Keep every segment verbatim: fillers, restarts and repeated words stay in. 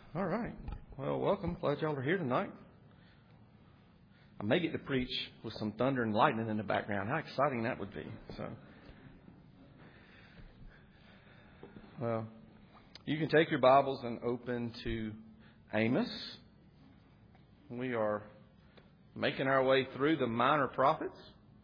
All right. Well, welcome. Glad y'all are here tonight. I may get to preach with some thunder and lightning in the background. How exciting that would be. So, well, you can take your Bibles and open to Amos. We are making our way through the minor prophets.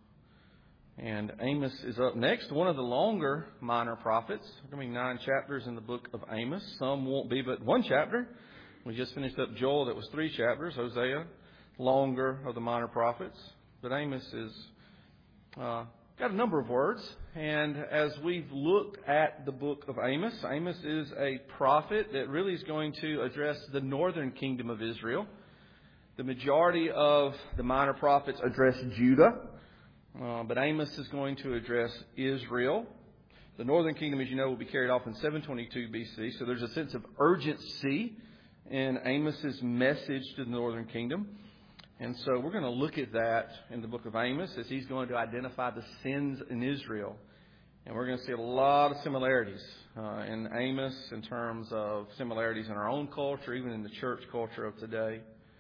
And Amos is up next, one of the longer minor prophets. There are going to be nine chapters in the book of Amos. Some won't be but one chapter. We just finished up Joel, that was three chapters. Hosea, longer of the minor prophets. But Amos is uh, got a number of words. And as we've looked at the book of Amos, Amos is a prophet that really is going to address the northern kingdom of Israel. The majority of the minor prophets address Judah. Uh, but Amos is going to address Israel. The northern kingdom, as you know, will be carried off in seven twenty-two B C. So there's a sense of urgency in Amos's message to the northern kingdom. And so we're going to look at that in the book of Amos as he's going to identify the sins in Israel. And we're going to see a lot of similarities uh, in Amos in terms of similarities in our own culture, even in the church culture of today.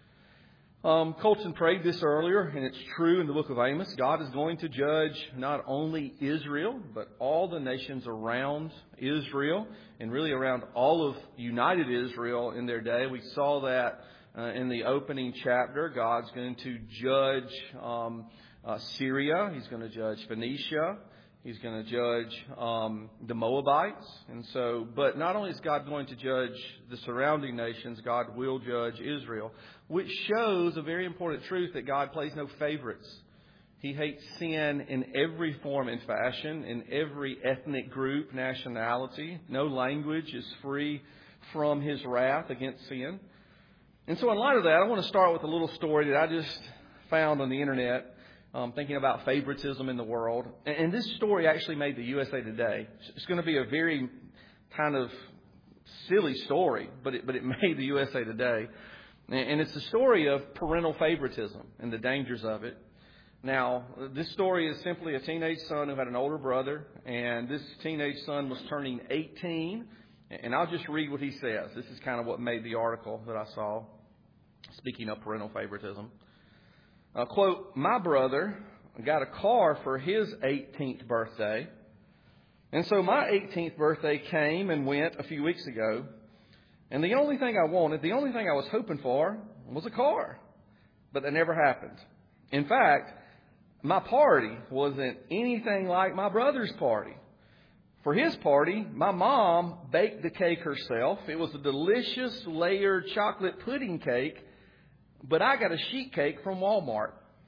Um, Colton prayed this earlier, and it's true in the book of Amos. God is going to judge not only Israel, but all the nations around Israel, and really around all of united Israel in their day. We saw that uh, in the opening chapter. God's going to judge um, uh, Syria. He's going to judge Phoenicia. He's going to judge um, the Moabites. And so, but not only is God going to judge the surrounding nations, God will judge Israel, which shows a very important truth that God plays no favorites. He hates sin in every form and fashion, in every ethnic group, nationality. No language is free from His wrath against sin. And so in light of that, I want to start with a little story that I just found on the internet. Um, thinking about favoritism in the world. And, and this story actually made the U S A Today. It's going to be a very kind of silly story, but it, but it made the U S A Today. And, and it's the story of parental favoritism and the dangers of it. Now, this story is simply a teenage son who had an older brother, and this teenage son was turning eighteen. And I'll just read what he says. This is kind of what made the article that I saw, speaking of parental favoritism. Uh, quote, "My brother got a car for his eighteenth birthday. And so my eighteenth birthday came and went a few weeks ago. And the only thing I wanted, the only thing I was hoping for was a car. But that never happened. In fact, my party wasn't anything like my brother's party. For his party, my mom baked the cake herself. It was a delicious layered chocolate pudding cake. But I got a sheet cake from Walmart.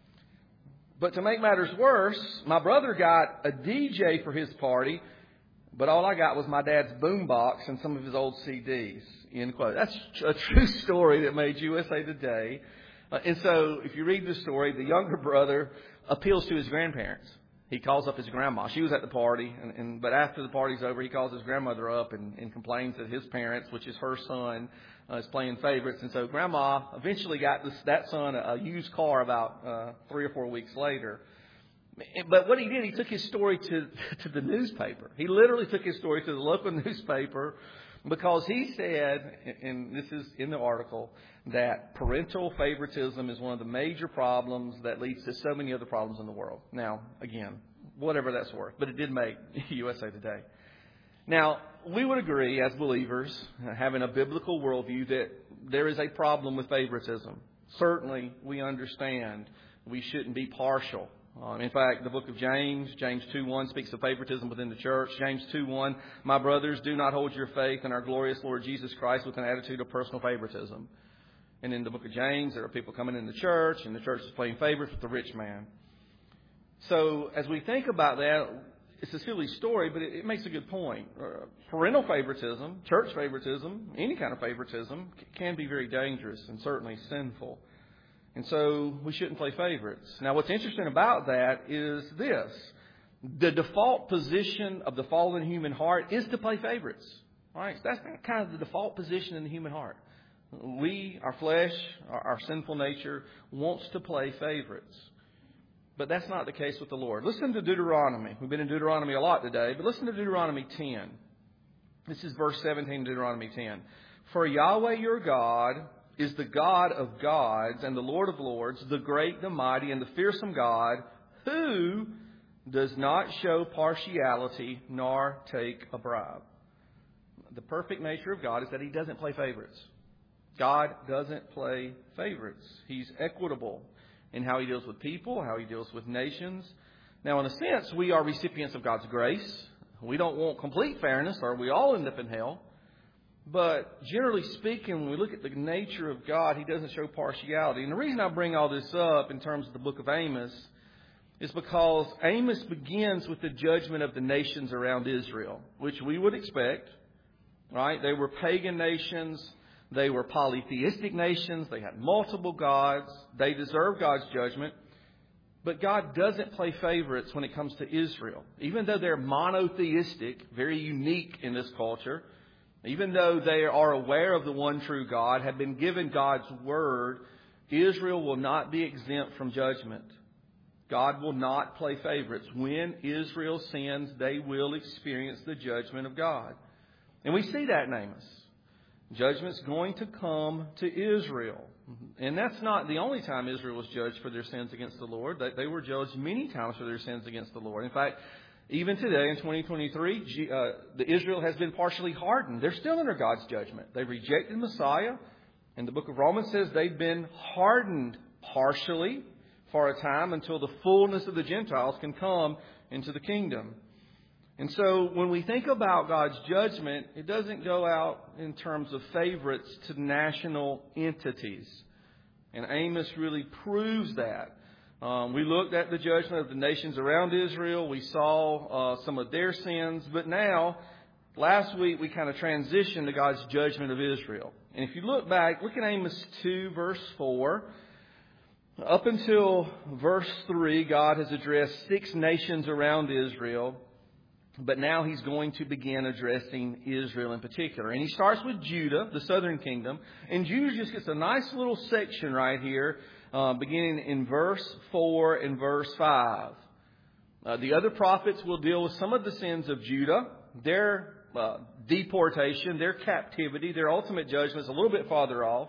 But to make matters worse, my brother got a D J for his party, but all I got was my dad's boombox and some of his old C Ds." End quote. That's a true story that made U S A Today. Uh, and so if you read the story, the younger brother appeals to his grandparents. He calls up his grandma. She was at the party, and, and but after the party's over, he calls his grandmother up and, and complains that his parents, which is her son, uh, is playing favorites. And so grandma eventually got this, that son a, a used car about uh, three or four weeks later. But what he did, he took his story to, to the newspaper. He literally took his story to the local newspaper because he said, and this is in the article, that parental favoritism is one of the major problems that leads to so many other problems in the world. Now, again, whatever that's worth, but it did make U S A Today. Now, we would agree as believers, having a biblical worldview, that there is a problem with favoritism. Certainly, we understand we shouldn't be partial. Um, in fact, the book of James, James two one, speaks of favoritism within the church. James two one, "My brothers, do not hold your faith in our glorious Lord Jesus Christ with an attitude of personal favoritism." And in the book of James, there are people coming in the church, and the church is playing favorites with the rich man. So as we think about that, it's a silly story, but it, it makes a good point. Uh, parental favoritism, church favoritism, any kind of favoritism can be very dangerous and certainly sinful. And so we shouldn't play favorites. Now, what's interesting about that is this. The default position of the fallen human heart is to play favorites. All right? So that's kind of the default position in the human heart. We, our flesh, our, our sinful nature, wants to play favorites. But that's not the case with the Lord. Listen to Deuteronomy. We've been in Deuteronomy a lot today, but listen to Deuteronomy ten. This is verse seventeen of Deuteronomy ten. For Yahweh your God is the God of gods and the Lord of lords, the great, the mighty, and the fearsome God, who does not show partiality nor take a bribe. The perfect nature of God is that He doesn't play favorites. God doesn't play favorites. He's equitable in how He deals with people, how He deals with nations. Now, in a sense, we are recipients of God's grace. We don't want complete fairness, or we all end up in hell. But generally speaking, when we look at the nature of God, He doesn't show partiality. And the reason I bring all this up in terms of the book of Amos is because Amos begins with the judgment of the nations around Israel, which we would expect, right? They were pagan nations. They were polytheistic nations. They had multiple gods. They deserve God's judgment. But God doesn't play favorites when it comes to Israel. Even though they're monotheistic, very unique in this culture, even though they are aware of the one true God, have been given God's word, Israel will not be exempt from judgment. God will not play favorites. When Israel sins, they will experience the judgment of God. And we see that in Amos. Judgment's going to come to Israel. And that's not the only time Israel was judged for their sins against the Lord. They were judged many times for their sins against the Lord. In fact, even today in twenty twenty-three, uh, the Israel has been partially hardened. They're still under God's judgment. They rejected Messiah. And the book of Romans says they've been hardened partially for a time until the fullness of the Gentiles can come into the kingdom. And so when we think about God's judgment, it doesn't go out in terms of favorites to national entities. And Amos really proves that. Um, we looked at the judgment of the nations around Israel. We saw uh, some of their sins. But now, last week, we kind of transitioned to God's judgment of Israel. And if you look back, look at Amos two, verse four. Up until verse three, God has addressed six nations around Israel. But now He's going to begin addressing Israel in particular. And He starts with Judah, the southern kingdom. And Judah just gets a nice little section right here, uh, beginning in verse four and verse five. Uh, the other prophets will deal with some of the sins of Judah, their uh, deportation, their captivity, their ultimate judgments a little bit farther off.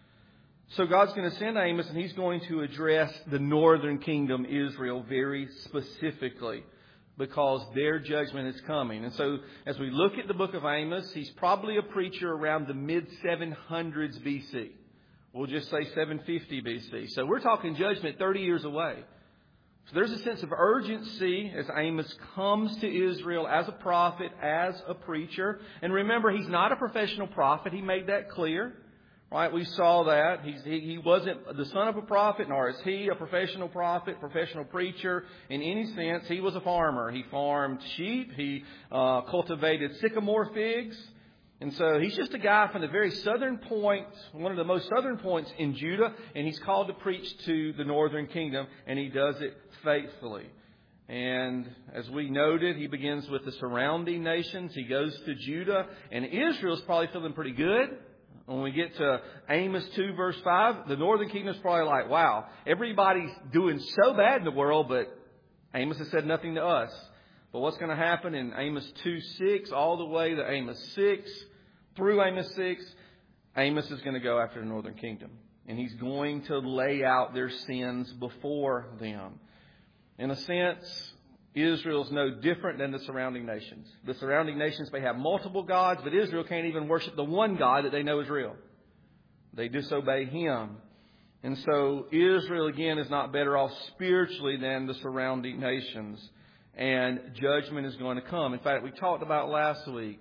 So God's going to send Amos, and He's going to address the northern kingdom, Israel, very specifically, because their judgment is coming. And so as we look at the book of Amos, he's probably a preacher around the mid seven hundreds B C. We'll just say seven fifty B C. So we're talking judgment thirty years away. So there's a sense of urgency as Amos comes to Israel as a prophet, as a preacher. And remember, he's not a professional prophet. He made that clear. Right, we saw that. He's, he, he wasn't the son of a prophet, nor is he a professional prophet, professional preacher. In any sense, he was a farmer. He farmed sheep. He uh, cultivated sycamore figs. And so he's just a guy from the very southern point, one of the most southern points in Judah. And he's called to preach to the northern kingdom, and he does it faithfully. And as we noted, he begins with the surrounding nations. He goes to Judah, and Israel's probably feeling pretty good. When we get to Amos two, verse five, the northern kingdom's probably like, wow, everybody's doing so bad in the world, but Amos has said nothing to us. But what's going to happen in Amos two, six, all the way to Amos six, through Amos six, Amos is going to go after the northern kingdom. And he's going to lay out their sins before them. In a sense, Israel's no different than the surrounding nations. The surrounding nations may have multiple gods, but Israel can't even worship the one God that they know is real. They disobey Him. And so Israel, again, is not better off spiritually than the surrounding nations. And judgment is going to come. In fact, we talked about last week.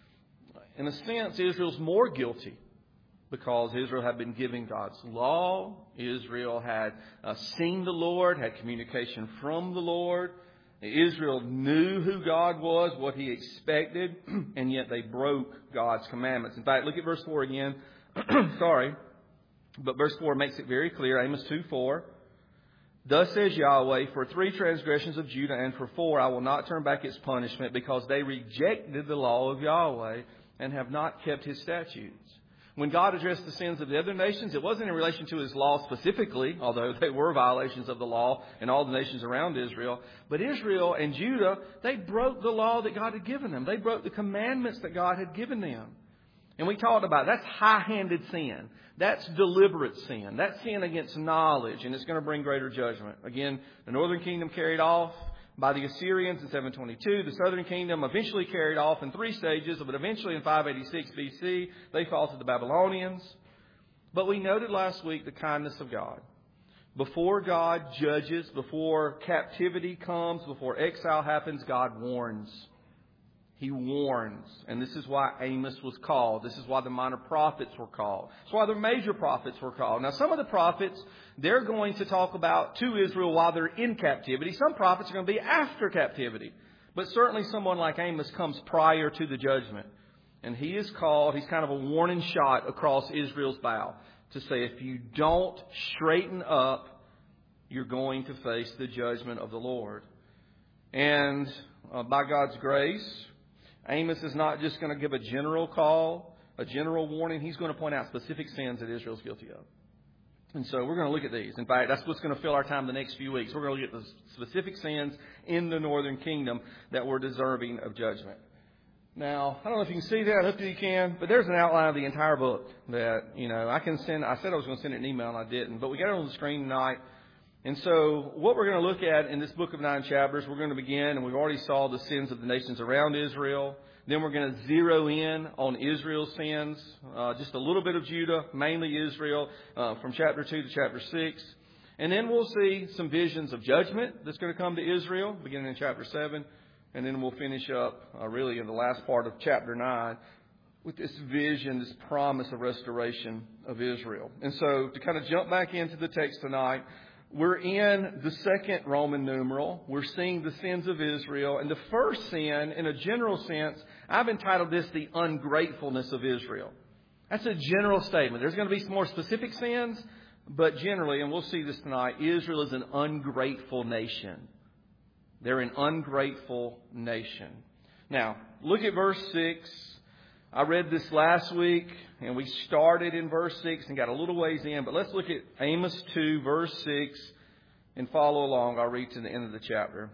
In a sense, Israel's more guilty because Israel had been giving God's law. Israel had uh, seen the Lord, had communication from the Lord. Israel knew who God was, what He expected, and yet they broke God's commandments. In fact, look at verse four again. Sorry. But verse four makes it very clear. Amos two four. Thus says Yahweh, for three transgressions of Judah and for four I will not turn back its punishment, because they rejected the law of Yahweh and have not kept His statutes. When God addressed the sins of the other nations, it wasn't in relation to His law specifically, although they were violations of the law in all the nations around Israel. But Israel and Judah, they broke the law that God had given them. They broke the commandments that God had given them. And we talked about that's high-handed sin. That's deliberate sin. That's sin against knowledge, and it's going to bring greater judgment. Again, the northern kingdom carried off by the Assyrians in seven twenty-two. The southern kingdom eventually carried off in three stages, but eventually in five eighty-six B C, they fall to the Babylonians. But we noted last week the kindness of God. Before God judges, before captivity comes, before exile happens, God warns. He warns. And this is why Amos was called. This is why the minor prophets were called. It's why the major prophets were called. Now, some of the prophets, they're going to talk about to Israel while they're in captivity. Some prophets are going to be after captivity. But certainly someone like Amos comes prior to the judgment. And he is called, he's kind of a warning shot across Israel's bow to say, if you don't straighten up, you're going to face the judgment of the Lord. And uh, by God's grace, Amos is not just going to give a general call, a general warning. He's going to point out specific sins that Israel's guilty of. And so we're going to look at these. In fact, that's what's going to fill our time the next few weeks. We're going to look at the specific sins in the northern kingdom that were deserving of judgment. Now, I don't know if you can see that. I hope that you can. But there's an outline of the entire book that, you know, I can send. I said I was going to send it an email, and I didn't. But we got it on the screen tonight. And so what we're going to look at in this book of nine chapters, we're going to begin, and we've already saw the sins of the nations around Israel. Then we're going to zero in on Israel's sins, uh, just a little bit of Judah, mainly Israel, uh, from chapter two to chapter six. And then we'll see some visions of judgment that's going to come to Israel, beginning in chapter seven. And then we'll finish up uh, really in the last part of chapter nine with this vision, this promise of restoration of Israel. And so to kind of jump back into the text tonight, we're in the second Roman numeral. We're seeing the sins of Israel. And the first sin, in a general sense, I've entitled this the ungratefulness of Israel. That's a general statement. There's going to be some more specific sins, but generally, and we'll see this tonight, Israel is an ungrateful nation. They're an ungrateful nation. Now, look at verse six. I read this last week, and we started in verse six and got a little ways in. But let's look at Amos two, verse six, and follow along. I'll read to the end of the chapter.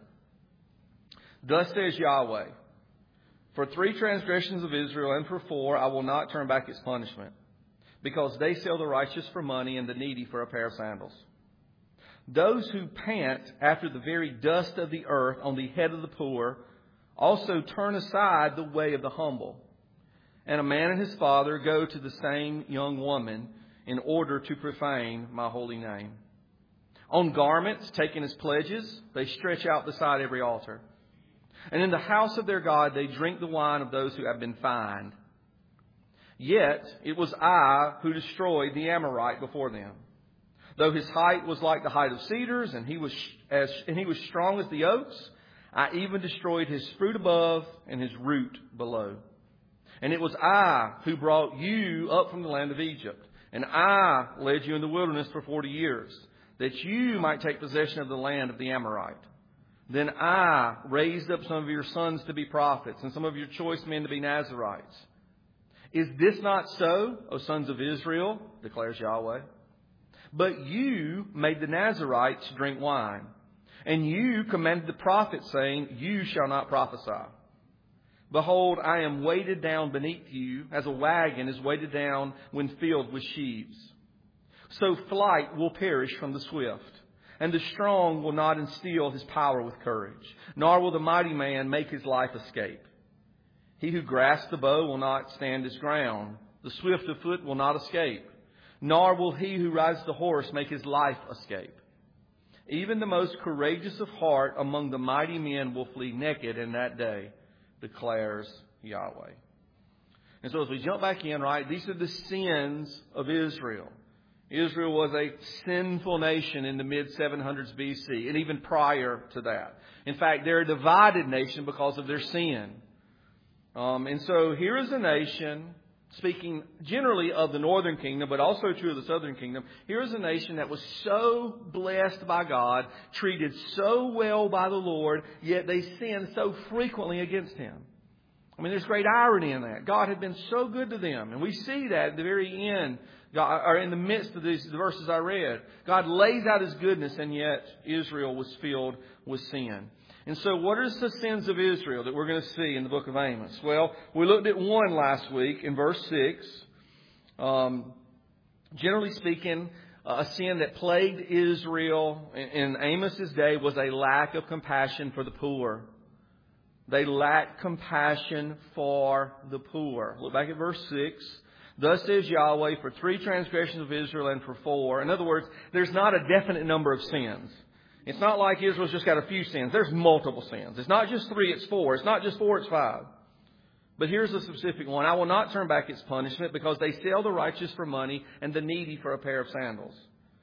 Thus says Yahweh, for three transgressions of Israel and for four, I will not turn back its punishment, because they sell the righteous for money and the needy for a pair of sandals. Those who pant after the very dust of the earth on the head of the poor also turn aside the way of the humble. And a man and his father go to the same young woman in order to profane my holy name. On garments taken as pledges, they stretch out beside every altar. And in the house of their God, they drink the wine of those who have been fined. Yet it was I who destroyed the Amorite before them. Though his height was like the height of cedars, and he was as and he was strong as the oaks, I even destroyed his fruit above and his root below. And it was I who brought you up from the land of Egypt, and I led you in the wilderness for forty years, that you might take possession of the land of the Amorite. Then I raised up some of your sons to be prophets, and some of your choice men to be Nazarites. Is this not so, O sons of Israel, declares Yahweh? But you made the Nazarites drink wine, and you commanded the prophets, saying, you shall not prophesy. Behold, I am weighted down beneath you, as a wagon is weighted down when filled with sheaves. So flight will perish from the swift, and the strong will not instill his power with courage, nor will the mighty man make his life escape. He who grasps the bow will not stand his ground. The swift of foot will not escape, nor will he who rides the horse make his life escape. Even the most courageous of heart among the mighty men will flee naked in that day, declares Yahweh. And so as we jump back in, right, these are the sins of Israel. Israel was a sinful nation in the mid seven hundreds B C, and even prior to that. In fact, they're a divided nation because of their sin. Um, and so here is a nation, speaking generally of the northern kingdom, but also true of the southern kingdom. Here is a nation that was so blessed by God, treated so well by the Lord, yet they sinned so frequently against Him. I mean, there's great irony in that. God had been so good to them. And we see that at the very end, God, or in the midst of these the verses I read. God lays out His goodness, and yet Israel was filled with sin. And so what are the sins of Israel that we're going to see in the book of Amos? Well, we looked at one last week in verse six. Um, generally speaking, a sin that plagued Israel in Amos's day was a lack of compassion for the poor. They lacked compassion for the poor. Look back at verse six. Thus says Yahweh, for three transgressions of Israel and for four. In other words, there's not a definite number of sins. It's not like Israel's just got a few sins. There's multiple sins. It's not just three, it's four. It's not just four, it's five. But here's a specific one. I will not turn back its punishment because they sell the righteous for money and the needy for a pair of sandals.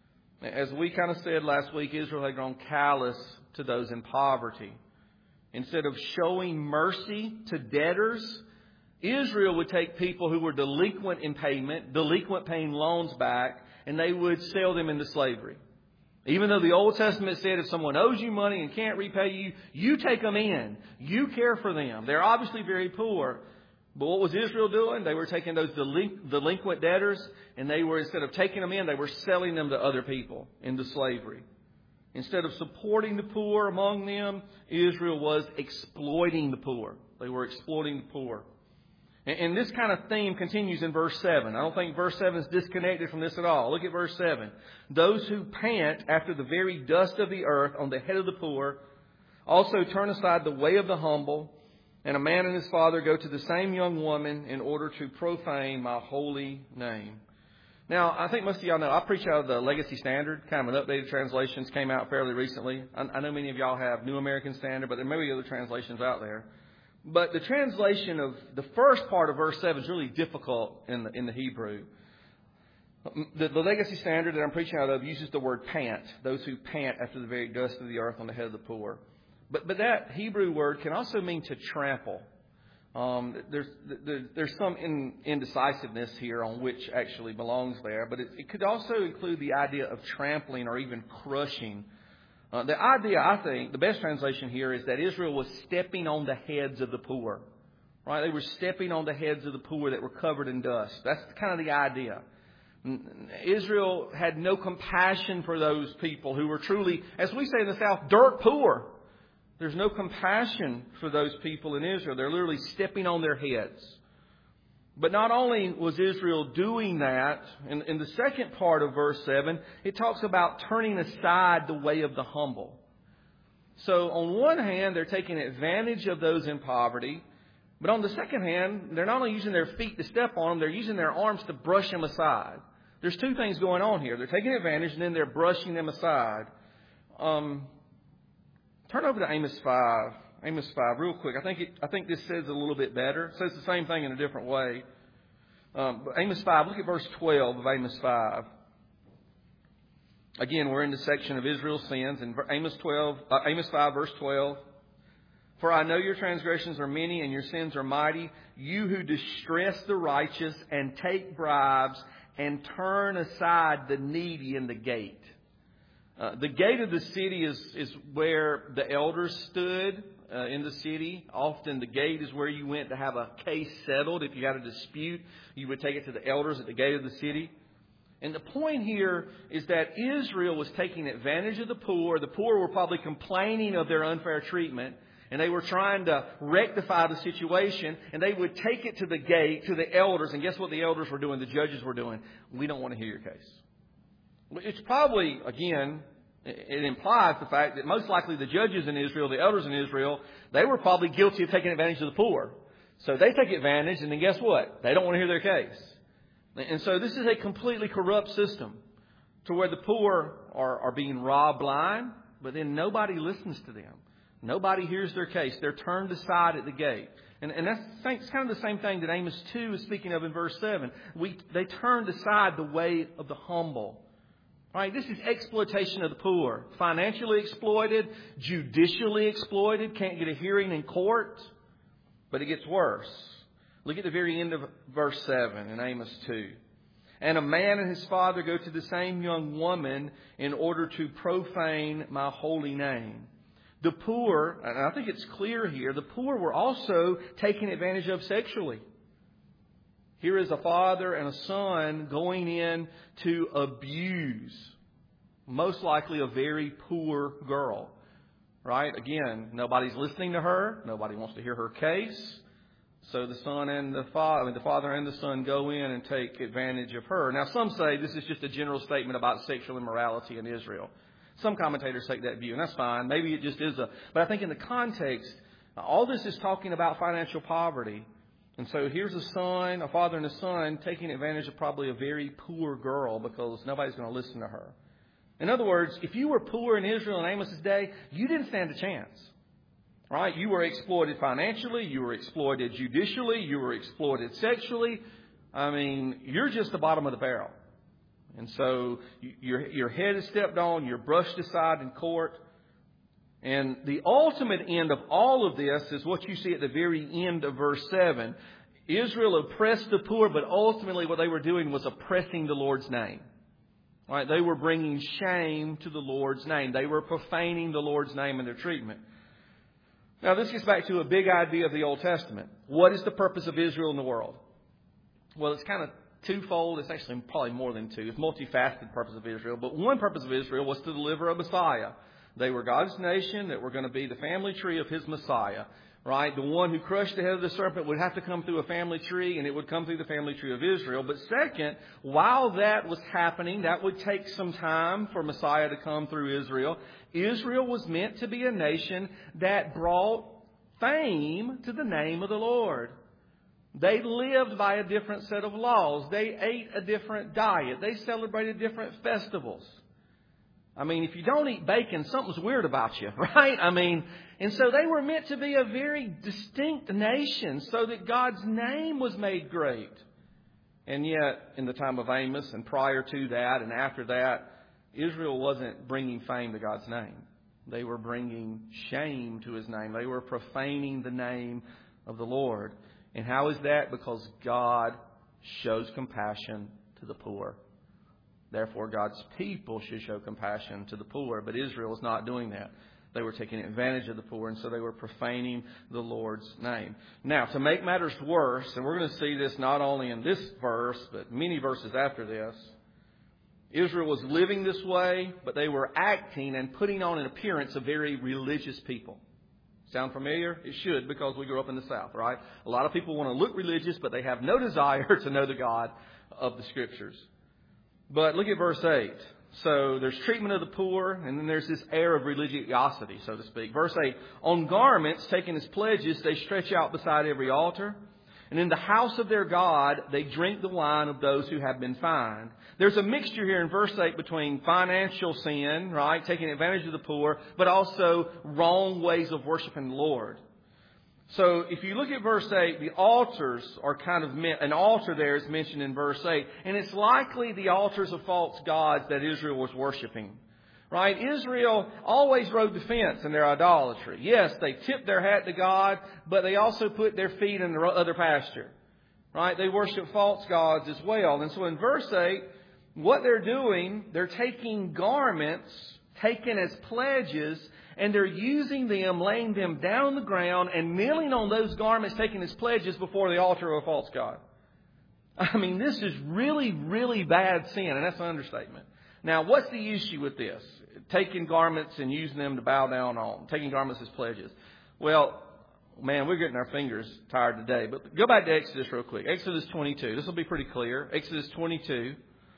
As we kind of said last week, Israel had grown callous to those in poverty. Instead of showing mercy to debtors, Israel would take people who were delinquent in payment, delinquent paying loans back, and they would sell them into slavery. Even though the Old Testament said if someone owes you money and can't repay you, you take them in. You care for them. They're obviously very poor. But what was Israel doing? They were taking those delinqu- delinquent debtors, and they were, instead of taking them in, they were selling them to other people into slavery. Instead of supporting the poor among them, Israel was exploiting the poor. They were exploiting the poor. And this kind of theme continues in verse seven. I don't think verse seven is disconnected from this at all. Look at verse seven. Those who pant after the very dust of the earth on the head of the poor also turn aside the way of the humble, and a man and his father go to the same young woman in order to profane my holy name. Now, I think most of y'all know, I preach out of the Legacy Standard, kind of an updated translations, came out fairly recently. I, I know many of y'all have New American Standard, but there may be other translations out there. But the translation of the first part of verse seven is really difficult in the, in the Hebrew. The, the Legacy Standard that I'm preaching out of uses the word pant, those who pant after the very dust of the earth on the head of the poor. But, but that Hebrew word can also mean to trample. Um, there's, there, there's some in, indecisiveness here on which actually belongs there, but it, it could also include the idea of trampling or even crushing. Uh, the idea, I think, the best translation here is that Israel was stepping on the heads of the poor. Right? They were stepping on the heads of the poor that were covered in dust. That's kind of the idea. Israel had no compassion for those people who were truly, as we say in the South, dirt poor. There's no compassion for those people in Israel. They're literally stepping on their heads. But not only was Israel doing that, in, in the second part of verse seven, it talks about turning aside the way of the humble. So on one hand, they're taking advantage of those in poverty. But on the second hand, they're not only using their feet to step on them, they're using their arms to brush them aside. There's two things going on here. They're taking advantage and then they're brushing them aside. Um, turn over to Amos five. Amos five, real quick. I think it, I think this says it a little bit better. It says the same thing in a different way. Um, but Amos five, look at verse twelve of Amos five. Again, we're in the section of Israel's sins. In Amos twelve, uh, Amos five, verse twelve. For I know your transgressions are many and your sins are mighty. You who distress the righteous and take bribes and turn aside the needy in the gate. Uh, the gate of the city is, is where the elders stood uh, in the city. Often the gate is where you went to have a case settled. If you had a dispute, you would take it to the elders at the gate of the city. And the point here is that Israel was taking advantage of the poor. The poor were probably complaining of their unfair treatment. And they were trying to rectify the situation. And they would take it to the gate, to the elders. And guess what the elders were doing? The judges were doing? We don't want to hear your case. It's probably, again, it implies the fact that most likely the judges in Israel, the elders in Israel, they were probably guilty of taking advantage of the poor. So they take advantage, and then guess what? They don't want to hear their case. And so this is a completely corrupt system to where the poor are, are being robbed blind, but then nobody listens to them. Nobody hears their case. They're turned aside at the gate. And, and that's it's kind of the same thing that Amos two is speaking of in verse seven. We, they turned aside the way of the humble. Right? This is exploitation of the poor. Financially exploited, judicially exploited, can't get a hearing in court. But it gets worse. Look at the very end of verse seven in Amos two. And a man and his father go to the same young woman in order to profane my holy name. The poor, and I think it's clear here, the poor were also taken advantage of sexually. Here is a father and a son going in to abuse, most likely a very poor girl. Right? Again, nobody's listening to her. Nobody wants to hear her case. So the son and the father, I mean, the father and the son go in and take advantage of her. Now, some say this is just a general statement about sexual immorality in Israel. Some commentators take that view, and that's fine. Maybe it just is a... But I think in the context, all this is talking about financial poverty. And so here's a son, a father and a son, taking advantage of probably a very poor girl because nobody's going to listen to her. In other words, if you were poor in Israel in Amos's day, you didn't stand a chance. Right? You were exploited financially. You were exploited judicially. You were exploited sexually. I mean, you're just the bottom of the barrel. And so your, your head is stepped on. You're brushed aside in court. And the ultimate end of all of this is what you see at the very end of verse seven. Israel oppressed the poor, but ultimately what they were doing was oppressing the Lord's name. Right? They were bringing shame to the Lord's name. They were profaning the Lord's name in their treatment. Now, this gets back to a big idea of the Old Testament. What is the purpose of Israel in the world? Well, it's kind of twofold. It's actually probably more than two. It's a multifaceted purpose of Israel. But one purpose of Israel was to deliver a Messiah. They were God's nation that were going to be the family tree of His Messiah. Right? The one who crushed the head of the serpent would have to come through a family tree, and it would come through the family tree of Israel. But second, while that was happening, that would take some time for Messiah to come through Israel. Israel was meant to be a nation that brought fame to the name of the Lord. They lived by a different set of laws. They ate a different diet. They celebrated different festivals. I mean, if you don't eat bacon, something's weird about you, right? I mean, and so they were meant to be a very distinct nation so that God's name was made great. And yet, in the time of Amos and prior to that and after that, Israel wasn't bringing fame to God's name. They were bringing shame to His name. They were profaning the name of the Lord. And how is that? Because God shows compassion to the poor. Therefore, God's people should show compassion to the poor. But Israel was not doing that. They were taking advantage of the poor, and so they were profaning the Lord's name. Now, to make matters worse, and we're going to see this not only in this verse, but many verses after this, Israel was living this way, but they were acting and putting on an appearance of very religious people. Sound familiar? It should, because we grew up in the South, right? A lot of people want to look religious, but they have no desire to know the God of the Scriptures. But look at verse eight. So there's treatment of the poor, and then there's this air of religiosity, so to speak. Verse eight, on garments taken as pledges, they stretch out beside every altar. And in the house of their God, they drink the wine of those who have been fined. There's a mixture here in verse eight between financial sin, right, taking advantage of the poor, but also wrong ways of worshiping the Lord. So if you look at verse eight, the altars are kind of, an altar there is mentioned in verse eight. And it's likely the altars of false gods that Israel was worshiping. Right? Israel always rode the fence in their idolatry. Yes, they tipped their hat to God, but they also put their feet in the other pasture. Right? They worship false gods as well. And so in verse eight, what they're doing, they're taking garments taken as pledges, and they're using them, laying them down on the ground, and kneeling on those garments taken as pledges before the altar of a false god. I mean, this is really, really bad sin, and that's an understatement. Now, what's the issue with this? Taking garments and using them to bow down on. Taking garments as pledges. Well, man, we're getting our fingers tired today. But go back to Exodus real quick. Exodus twenty-two. This will be pretty clear. Exodus twenty-two.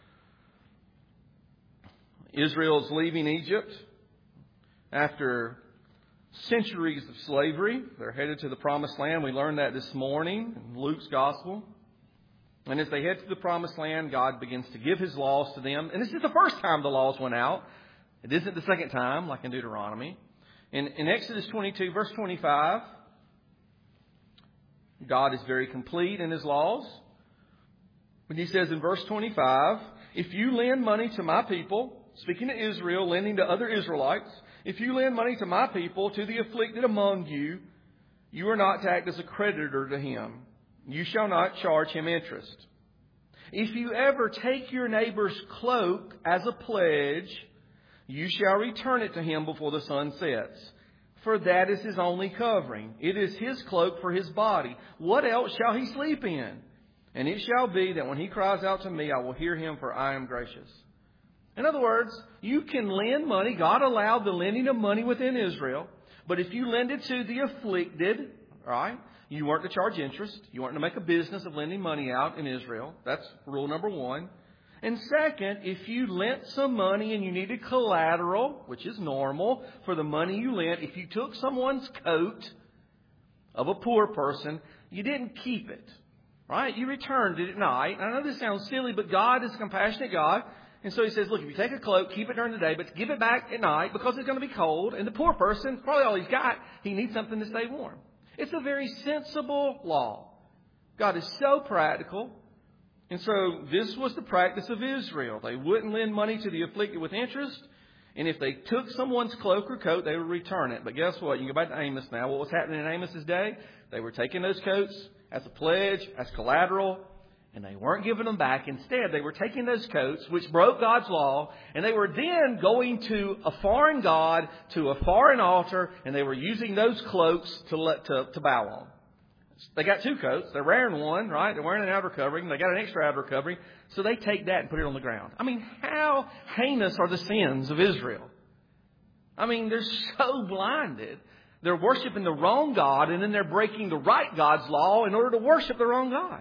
Israel's leaving Egypt after centuries of slavery. They're headed to the Promised Land. We learned that this morning in Luke's Gospel. And as they head to the Promised Land, God begins to give His laws to them. And this is the first time the laws went out. It isn't the second time, like in Deuteronomy. In, in Exodus twenty-two, verse twenty-five, God is very complete in His laws. But He says in verse twenty-five, if you lend money to my people, speaking to Israel, lending to other Israelites, if you lend money to my people, to the afflicted among you, you are not to act as a creditor to him. You shall not charge him interest. If you ever take your neighbor's cloak as a pledge, you shall return it to him before the sun sets. For that is his only covering. It is his cloak for his body. What else shall he sleep in? And it shall be that when he cries out to me, I will hear him, for I am gracious. In other words, you can lend money. God allowed the lending of money within Israel. But if you lend it to the afflicted, right, you weren't to charge interest. You weren't to make a business of lending money out in Israel. That's rule number one. And second, if you lent some money and you needed collateral, which is normal for the money you lent, if you took someone's coat of a poor person, you didn't keep it, right? You returned it at night. I know this sounds silly, but God is a compassionate God. And so He says, look, if you take a cloak, keep it during the day, but give it back at night because it's going to be cold. And the poor person, probably all he's got, he needs something to stay warm. It's a very sensible law. God is so practical. And so this was the practice of Israel. They wouldn't lend money to the afflicted with interest. And if they took someone's cloak or coat, they would return it. But guess what? You can go back to Amos now. What was happening in Amos's day? They were taking those coats as a pledge, as collateral, and they weren't giving them back. Instead, they were taking those coats, which broke God's law, and they were then going to a foreign god, to a foreign altar, and they were using those cloaks to let to, to bow on. They got two coats. They're wearing one, right? They're wearing an outer covering. They got an extra outer covering. So they take that and put it on the ground. I mean, how heinous are the sins of Israel? I mean, they're so blinded. They're worshiping the wrong God, and then they're breaking the right God's law in order to worship the wrong God.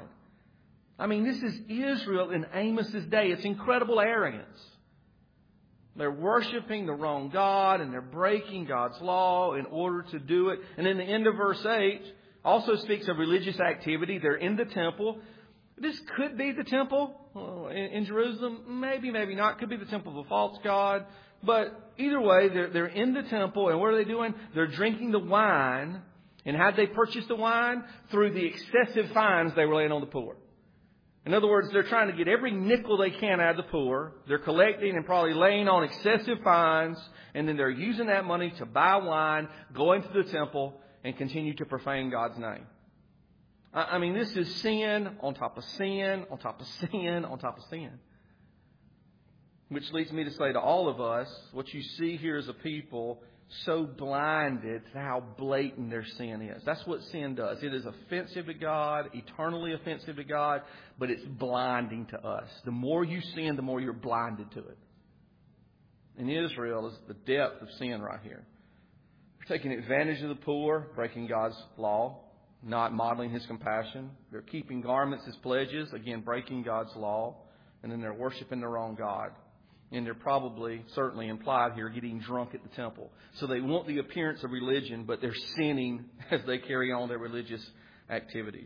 I mean, this is Israel in Amos's day. It's incredible arrogance. They're worshiping the wrong God, and they're breaking God's law in order to do it. And then the end of verse eight also speaks of religious activity. They're in the temple. This could be the temple in, in Jerusalem. Maybe, maybe not. Could be the temple of a false god. But either way, they're, they're in the temple. And what are they doing? They're drinking the wine. And how'd they purchase the wine? Through the excessive fines they were laying on the poor. In other words, they're trying to get every nickel they can out of the poor. They're collecting and probably laying on excessive fines. And then they're using that money to buy wine, going to the temple, and continue to profane God's name. I mean, this is sin on top of sin, on top of sin, on top of sin. Which leads me to say to all of us, what you see here is a people so blinded to how blatant their sin is. That's what sin does. It is offensive to God, eternally offensive to God, but it's blinding to us. The more you sin, the more you're blinded to it. In Israel is the depth of sin right here. They're taking advantage of the poor, breaking God's law, not modeling His compassion. They're keeping garments as pledges, again, breaking God's law. And then they're worshiping the wrong God. And they're probably, certainly implied here, getting drunk at the temple. So they want the appearance of religion, but they're sinning as they carry on their religious activities.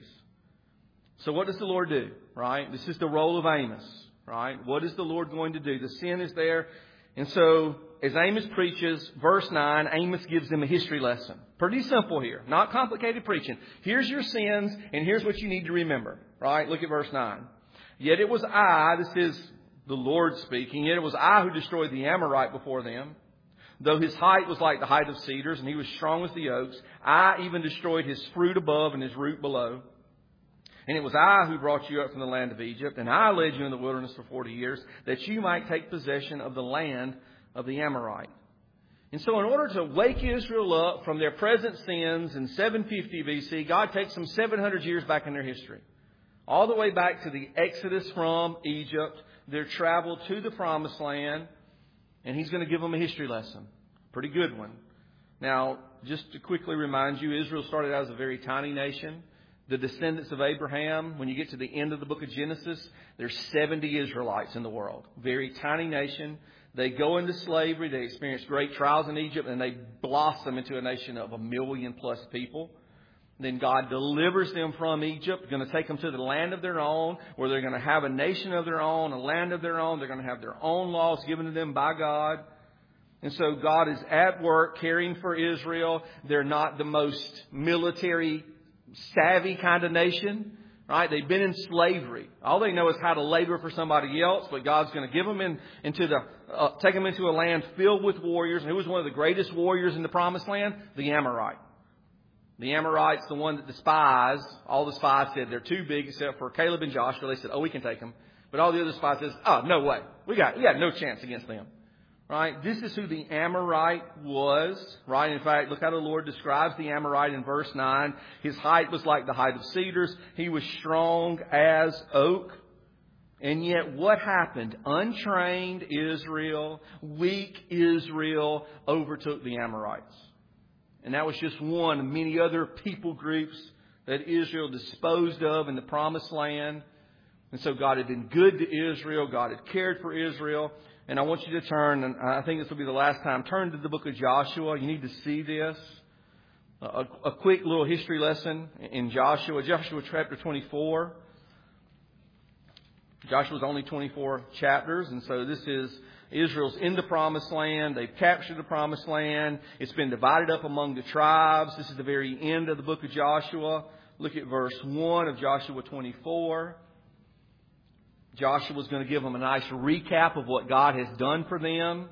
So what does the Lord do, right? This is the role of Amos, right? What is the Lord going to do? The sin is there. And so, as Amos preaches, verse nine, Amos gives them a history lesson. Pretty simple here. Not complicated preaching. Here's your sins, and here's what you need to remember. Right? Look at verse nine. Yet it was I, this is the Lord speaking, yet it was I who destroyed the Amorite before them. Though his height was like the height of cedars, and he was strong as the oaks, I even destroyed his fruit above and his root below. And it was I who brought you up from the land of Egypt, and I led you in the wilderness for forty years, that you might take possession of the land of the Amorite. And so in order to wake Israel up from their present sins in seven fifty B C, God takes them seven hundred years back in their history. All the way back to the Exodus from Egypt, their travel to the Promised Land, and He's going to give them a history lesson. Pretty good one. Now, just to quickly remind you, Israel started out as a very tiny nation. The descendants of Abraham, when you get to the end of the book of Genesis, there's seventy Israelites in the world. Very tiny nation. They go into slavery. They experience great trials in Egypt, and they blossom into a nation of a million plus people. Then God delivers them from Egypt, going to take them to the land of their own, where they're going to have a nation of their own, a land of their own. They're going to have their own laws given to them by God. And so God is at work caring for Israel. They're not the most military savvy kind of nation, right? They've been in slavery. All they know is how to labor for somebody else, but God's going to give them in, into the, uh, take them into a land filled with warriors. And who was one of the greatest warriors in the Promised Land? The Amorite. The Amorite's the one that the spies, all the spies said they're too big except for Caleb and Joshua. They said, oh, we can take them. But all the other spies says, oh, no way. We got, we got no chance against them. Right? This is who the Amorite was. Right? In fact, look how the Lord describes the Amorite in verse nine. His height was like the height of cedars. He was strong as oak. And yet what happened? Untrained Israel, weak Israel overtook the Amorites. And that was just one of many other people groups that Israel disposed of in the Promised Land. And so God had been good to Israel. God had cared for Israel. And I want you to turn, and I think this will be the last time, turn to the book of Joshua. You need to see this. A, a quick little history lesson in Joshua. Joshua chapter twenty-four. Joshua's only twenty-four chapters, and so this is Israel's in the Promised Land. They've captured the Promised Land. It's been divided up among the tribes. This is the very end of the book of Joshua. Look at verse one of Joshua twenty-four. Joshua is going to give them a nice recap of what God has done for them.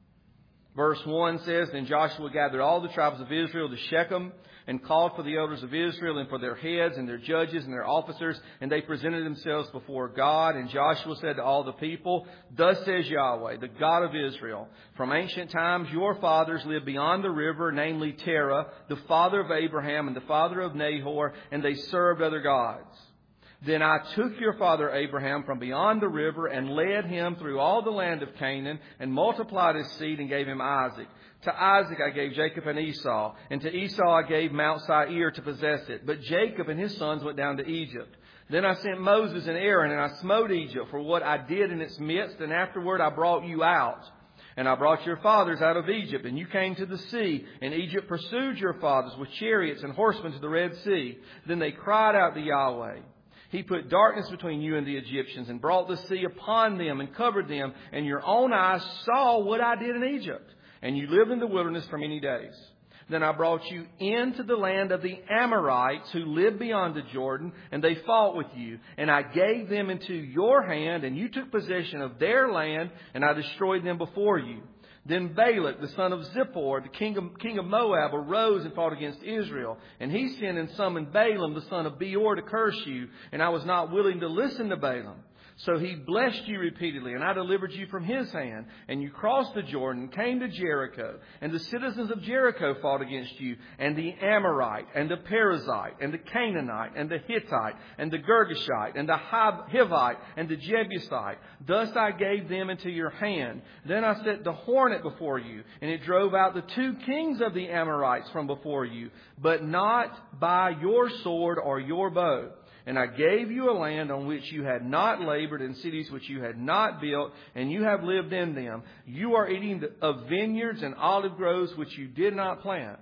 Verse one says, Then Joshua gathered all the tribes of Israel to Shechem and called for the elders of Israel and for their heads and their judges and their officers. And they presented themselves before God. And Joshua said to all the people, Thus says Yahweh, the God of Israel, From ancient times your fathers lived beyond the river, namely Terah, the father of Abraham and the father of Nahor, and they served other gods. Then I took your father Abraham from beyond the river and led him through all the land of Canaan and multiplied his seed and gave him Isaac. To Isaac I gave Jacob and Esau, and to Esau I gave Mount Seir to possess it. But Jacob and his sons went down to Egypt. Then I sent Moses and Aaron, and I smote Egypt for what I did in its midst, and afterward I brought you out. And I brought your fathers out of Egypt, and you came to the sea, and Egypt pursued your fathers with chariots and horsemen to the Red Sea. Then they cried out to Yahweh. He put darkness between you and the Egyptians and brought the sea upon them and covered them. And your own eyes saw what I did in Egypt. And you lived in the wilderness for many days. Then I brought you into the land of the Amorites who lived beyond the Jordan. And they fought with you. And I gave them into your hand. And you took possession of their land. And I destroyed them before you. Then Balak, the son of Zippor, the king of, king of Moab, arose and fought against Israel. And he sent and summoned Balaam, the son of Beor, to curse you. And I was not willing to listen to Balaam. So he blessed you repeatedly, and I delivered you from his hand. And you crossed the Jordan, came to Jericho. And the citizens of Jericho fought against you, and the Amorite, and the Perizzite, and the Canaanite, and the Hittite, and the Girgashite, and the Hivite, and the Jebusite. Thus I gave them into your hand. Then I set the hornet before you, and it drove out the two kings of the Amorites from before you, but not by your sword or your bow. And I gave you a land on which you had not labored, and cities which you had not built, and you have lived in them. You are eating of vineyards and olive groves which you did not plant.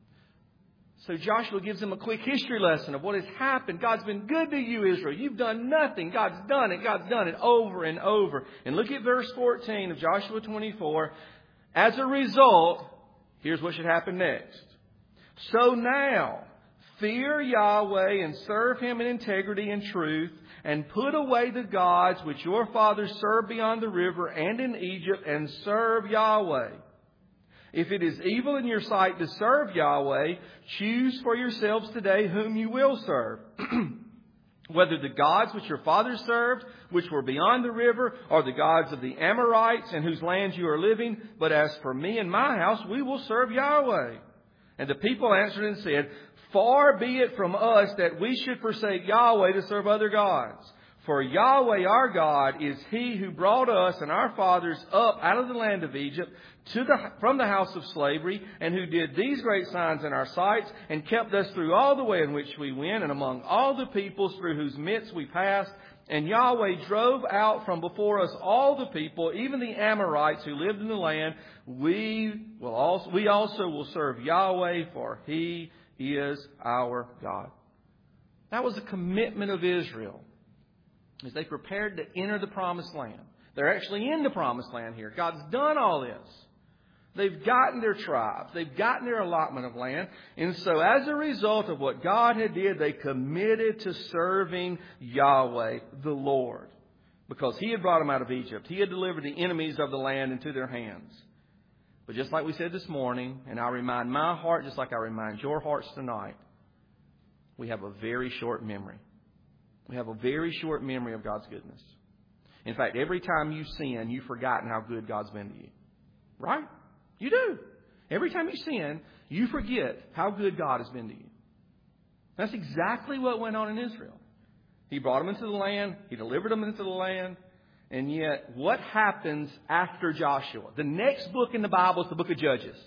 So Joshua gives them a quick history lesson of what has happened. God's been good to you, Israel. You've done nothing. God's done it. God's done it over and over. And look at verse fourteen of Joshua twenty-four. As a result, here's what should happen next. So now, fear Yahweh and serve Him in integrity and truth, and put away the gods which your fathers served beyond the river and in Egypt, and serve Yahweh. If it is evil in your sight to serve Yahweh, choose for yourselves today whom you will serve. Whether the gods which your fathers served, which were beyond the river, or the gods of the Amorites in whose lands you are living. But as for me and my house, we will serve Yahweh. And the people answered and said, Far be it from us that we should forsake Yahweh to serve other gods. For Yahweh our God is He who brought us and our fathers up out of the land of Egypt to the, from the house of slavery, and who did these great signs in our sights, and kept us through all the way in which we went, and among all the peoples through whose midst we passed. And Yahweh drove out from before us all the people, even the Amorites who lived in the land. We will also, we also will serve Yahweh, for He is our God. That was a commitment of Israel as they prepared to enter the Promised Land. They're actually in the Promised Land here. God's done all this. They've gotten their tribes. They've gotten their allotment of land. And so as a result of what God had did, they committed to serving Yahweh, the Lord, because He had brought them out of Egypt. He had delivered the enemies of the land into their hands. But just like we said this morning, and I remind my heart, just like I remind your hearts tonight, we have a very short memory. We have a very short memory of God's goodness. In fact, every time you sin, you've forgotten how good God's been to you. Right? You do. Every time you sin, you forget how good God has been to you. That's exactly what went on in Israel. He brought them into the land. He delivered them into the land. And yet, what happens after Joshua? The next book in the Bible is the book of Judges.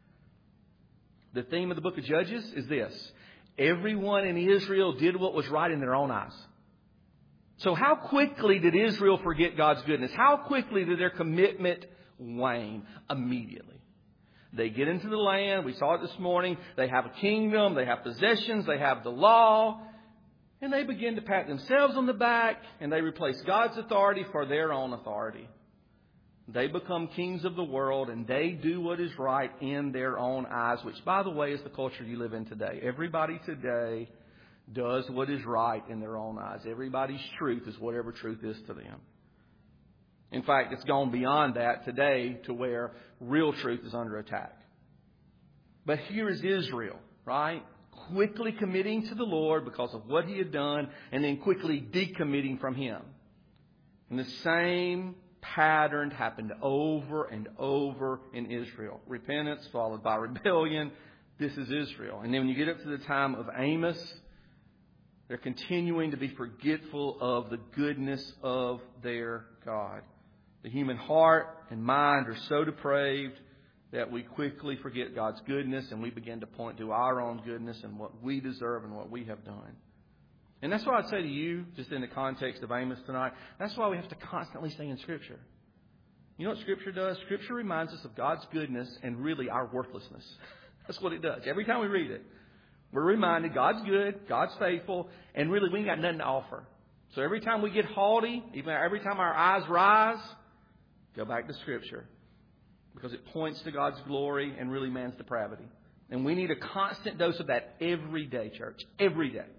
The theme of the book of Judges is this. Everyone in Israel did what was right in their own eyes. So how quickly did Israel forget God's goodness? How quickly did their commitment wane? Immediately. They get into the land. We saw it this morning. They have a kingdom. They have possessions. They have the law. And they begin to pat themselves on the back. And they replace God's authority for their own authority. They become kings of the world. And they do what is right in their own eyes. Which, by the way, is the culture you live in today. Everybody today does what is right in their own eyes. Everybody's truth is whatever truth is to them. In fact, it's gone beyond that today to where real truth is under attack. But here is Israel, right? Quickly committing to the Lord because of what He had done and then quickly decommitting from Him. And the same pattern happened over and over in Israel. Repentance followed by rebellion. This is Israel. And then when you get up to the time of Amos, they're continuing to be forgetful of the goodness of their God. The human heart and mind are so depraved that we quickly forget God's goodness and we begin to point to our own goodness and what we deserve and what we have done. And that's why I'd say to you, just in the context of Amos tonight, that's why we have to constantly stay in Scripture. You know what Scripture does? Scripture reminds us of God's goodness and really our worthlessness. That's what it does. Every time we read it, we're reminded God's good, God's faithful, and really we ain't got nothing to offer. So every time we get haughty, even every time our eyes rise, go back to Scripture. Because it points to God's glory and really man's depravity. And we need a constant dose of that every day, church. Every day.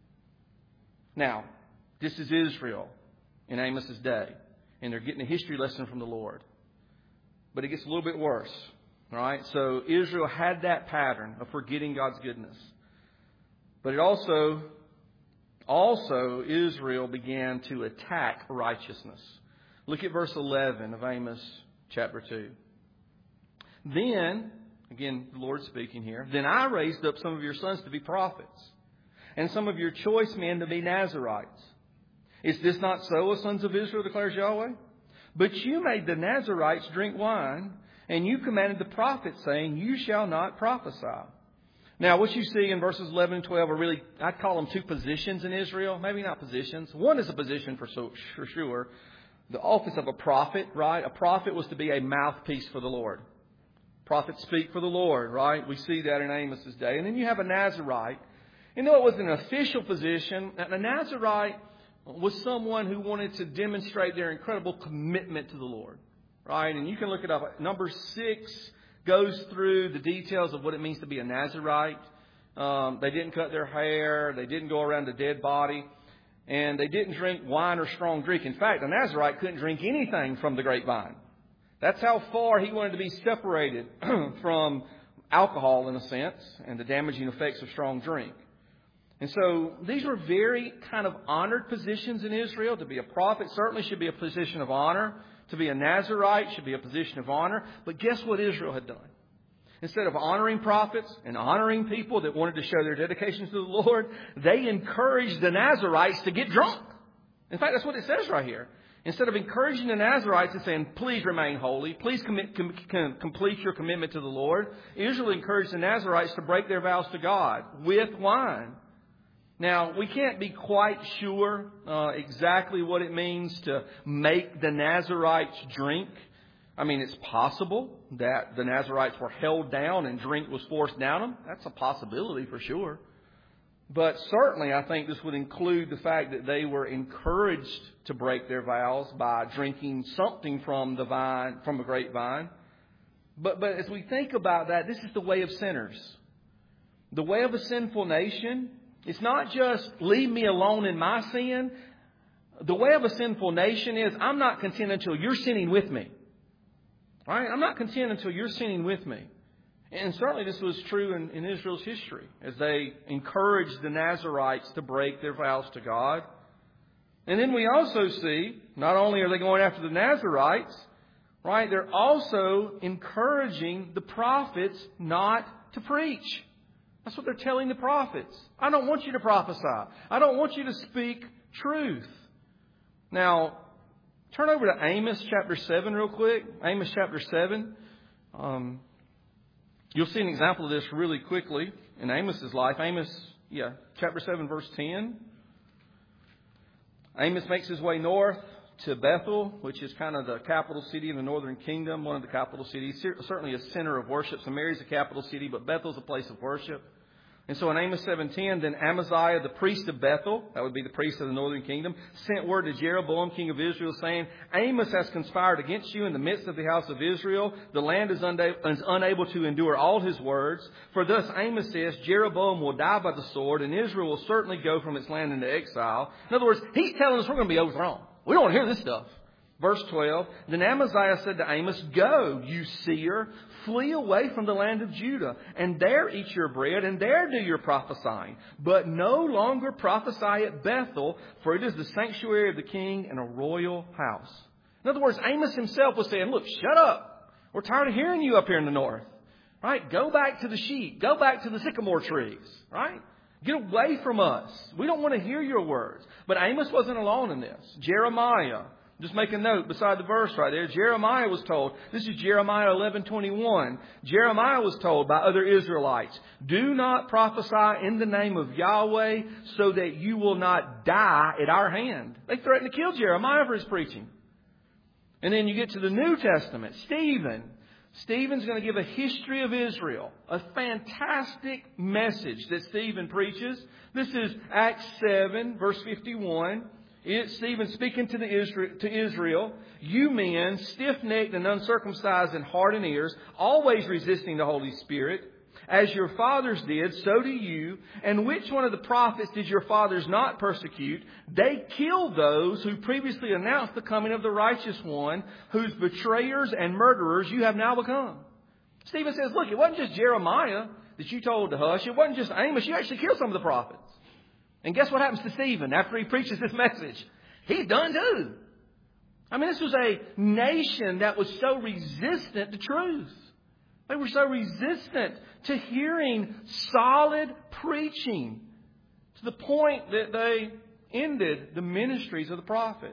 Now, this is Israel in Amos's day. And they're getting a history lesson from the Lord. But it gets a little bit worse. All right? So Israel had that pattern of forgetting God's goodness. But it also, also Israel began to attack righteousness. Look at verse eleven of Amos chapter two. Then, again, the Lord speaking here, then I raised up some of your sons to be prophets, and some of your choice men to be Nazarites. Is this not so, O sons of Israel, declares Yahweh? But you made the Nazarites drink wine, and you commanded the prophets, saying, you shall not prophesy. Now, what you see in verses eleven and twelve are really, I'd call them two positions in Israel. Maybe not positions. One is a position for, so, for sure. The office of a prophet, right? A prophet was to be a mouthpiece for the Lord. Prophets speak for the Lord, right? We see that in Amos's day. And then you have a Nazarite. You know, it was an official position. And a Nazarite was someone who wanted to demonstrate their incredible commitment to the Lord, right? And you can look it up. Number six goes through the details of what it means to be a Nazarite. Um, they didn't cut their hair. They didn't go around a dead body. And they didn't drink wine or strong drink. In fact, a Nazarite couldn't drink anything from the grapevine. That's how far he wanted to be separated from alcohol, in a sense, and the damaging effects of strong drink. And so these were very kind of honored positions in Israel. To be a prophet certainly should be a position of honor. To be a Nazarite should be a position of honor. But guess what Israel had done? Instead of honoring prophets and honoring people that wanted to show their dedication to the Lord, they encouraged the Nazarites to get drunk. In fact, that's what it says right here. Instead of encouraging the Nazarites and saying, please remain holy, please commit, com, com, complete your commitment to the Lord, Israel encouraged the Nazarites to break their vows to God with wine. Now, we can't be quite sure uh, exactly what it means to make the Nazarites drink. I mean, it's possible that the Nazarites were held down and drink was forced down them. That's a possibility for sure. But certainly, I think this would include the fact that they were encouraged to break their vows by drinking something from the vine, from a grapevine. But, but as we think about that, this is the way of sinners. The way of a sinful nation, it's not just leave me alone in my sin. The way of a sinful nation is I'm not content until you're sinning with me. Right? I'm not content until you're sinning with me. And certainly this was true in, in Israel's history as they encouraged the Nazarites to break their vows to God. And then we also see, not only are they going after the Nazarites, right, they're also encouraging the prophets not to preach. That's what they're telling the prophets. I don't want you to prophesy. I don't want you to speak truth. Now, turn over to Amos chapter seven real quick. Amos chapter seven. Um, you'll see an example of this really quickly in Amos's life. Amos, yeah, chapter seven, verse ten. Amos makes his way north to Bethel, which is kind of the capital city in the northern kingdom, one of the capital cities, certainly a center of worship. Samaria is a capital city, but Bethel's a place of worship. And so in Amos seven ten, then Amaziah, the priest of Bethel, that would be the priest of the northern kingdom, sent word to Jeroboam, king of Israel, saying, Amos has conspired against you in the midst of the house of Israel. The land is, una- is unable to endure all his words. For thus Amos says, Jeroboam will die by the sword, and Israel will certainly go from its land into exile. In other words, he's telling us we're going to be overthrown. We don't want to hear this stuff. Verse twelve, then Amaziah said to Amos, Go, you seer, flee away from the land of Judah, and there eat your bread, and there do your prophesying. But no longer prophesy at Bethel, for it is the sanctuary of the king and a royal house. In other words, Amos himself was saying, look, shut up. We're tired of hearing you up here in the north. Right? Go back to the sheep. Go back to the sycamore trees. Right? Get away from us. We don't want to hear your words. But Amos wasn't alone in this. Jeremiah. Just make a note beside the verse right there. Jeremiah was told, this is Jeremiah eleven twenty-one. Jeremiah was told by other Israelites, do not prophesy in the name of Yahweh so that you will not die at our hand. They threatened to kill Jeremiah for his preaching. And then you get to the New Testament. Stephen. Stephen's going to give a history of Israel. A fantastic message that Stephen preaches. This is Acts seven, verse fifty-one. It's Stephen speaking to, the Israel, to Israel, you men, stiff-necked and uncircumcised in heart and ears, always resisting the Holy Spirit, as your fathers did, so do you. And which one of the prophets did your fathers not persecute? They killed those who previously announced the coming of the righteous one, whose betrayers and murderers you have now become. Stephen says, look, it wasn't just Jeremiah that you told to hush. It wasn't just Amos. You actually killed some of the prophets. And guess what happens to Stephen after he preaches this message? He's done too. I mean, this was a nation that was so resistant to truth. They were so resistant to hearing solid preaching to the point that they ended the ministries of the prophets.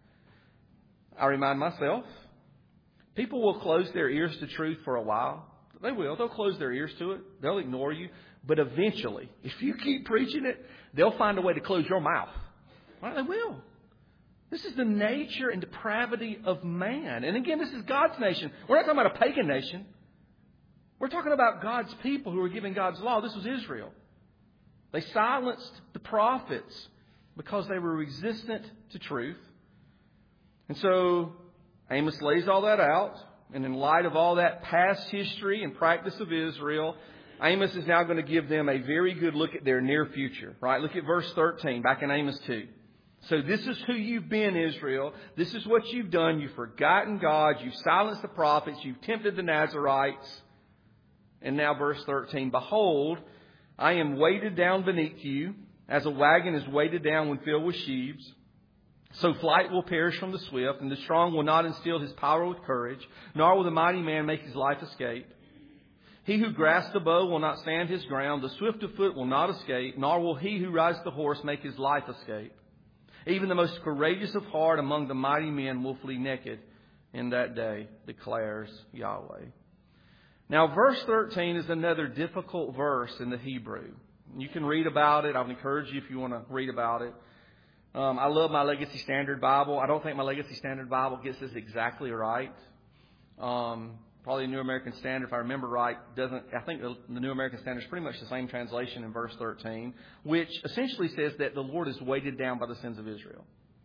I remind myself, people will close their ears to truth for a while. They will. They'll close their ears to it. They'll ignore you. But eventually, if you keep preaching it, they'll find a way to close your mouth. Right? They will. This is the nature and depravity of man. And again, this is God's nation. We're not talking about a pagan nation. We're talking about God's people who are giving God's law. This was Israel. They silenced the prophets because they were resistant to truth. And so Amos lays all that out. And in light of all that past history and practice of Israel, Amos is now going to give them a very good look at their near future. Right? Look at verse thirteen back in Amos two. So this is who you've been, Israel. This is what you've done. You've forgotten God. You've silenced the prophets. You've tempted the Nazarites. And now verse thirteen. Behold, I am weighted down beneath you, as a wagon is weighted down when filled with sheaves. So flight will perish from the swift, and the strong will not instill his power with courage, nor will the mighty man make his life escape. He who grasps the bow will not stand his ground. The swift of foot will not escape, nor will he who rides the horse make his life escape. Even the most courageous of heart among the mighty men will flee naked in that day, declares Yahweh. Now, verse thirteen is another difficult verse in the Hebrew. You can read about it. I would encourage you if you want to read about it. Um, I love my Legacy Standard Bible. I don't think my Legacy Standard Bible gets this exactly right. Um, probably the New American Standard, if I remember right, doesn't. I think the, the New American Standard is pretty much the same translation in verse thirteen, which essentially says that the Lord is weighted down by the sins of Israel.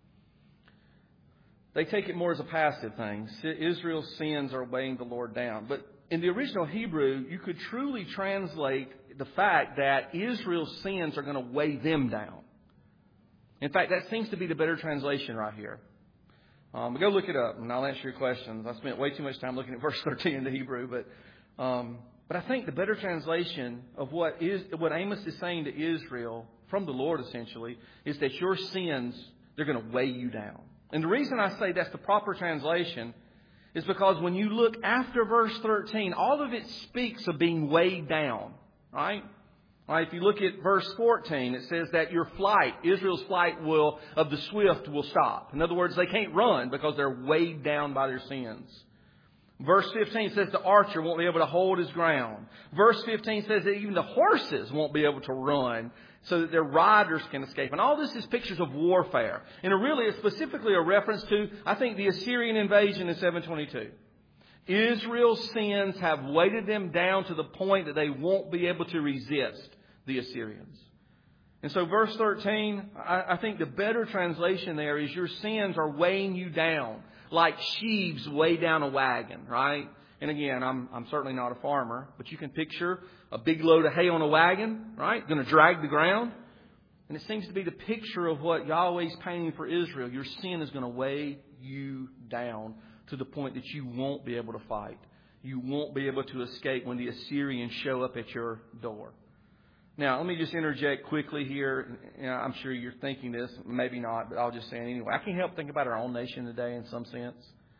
They take it more as a passive thing. Israel's sins are weighing the Lord down. But in the original Hebrew, you could truly translate the fact that Israel's sins are going to weigh them down. In fact, that seems to be the better translation right here. Um, but go look it up, and I'll answer your questions. I spent way too much time looking at verse thirteen in the Hebrew, but um, but I think the better translation of what is what Amos is saying to Israel from the Lord essentially is that your sins, they're going to weigh you down. And the reason I say that's the proper translation is because when you look after verse thirteen, all of it speaks of being weighed down, right? All right, if you look at verse fourteen, it says that your flight, Israel's flight will of the swift will stop. In other words, they can't run because they're weighed down by their sins. Verse fifteen says the archer won't be able to hold his ground. Verse fifteen says that even the horses won't be able to run so that their riders can escape. And all this is pictures of warfare. And it really is specifically a reference to, I think, the Assyrian invasion in seven twenty-two. Israel's sins have weighted them down to the point that they won't be able to resist the Assyrians. And so verse thirteen, I, I think the better translation there is your sins are weighing you down like sheaves weigh down a wagon, right? And again, I'm, I'm certainly not a farmer, but you can picture a big load of hay on a wagon, right? Going to drag the ground. And it seems to be the picture of what Yahweh's painting for Israel. Your sin is going to weigh you down to the point that you won't be able to fight. You won't be able to escape when the Assyrians show up at your door. Now, let me just interject quickly here. You know, I'm sure you're thinking this, maybe not, but I'll just say it anyway. I can't help think about our own nation today in some sense.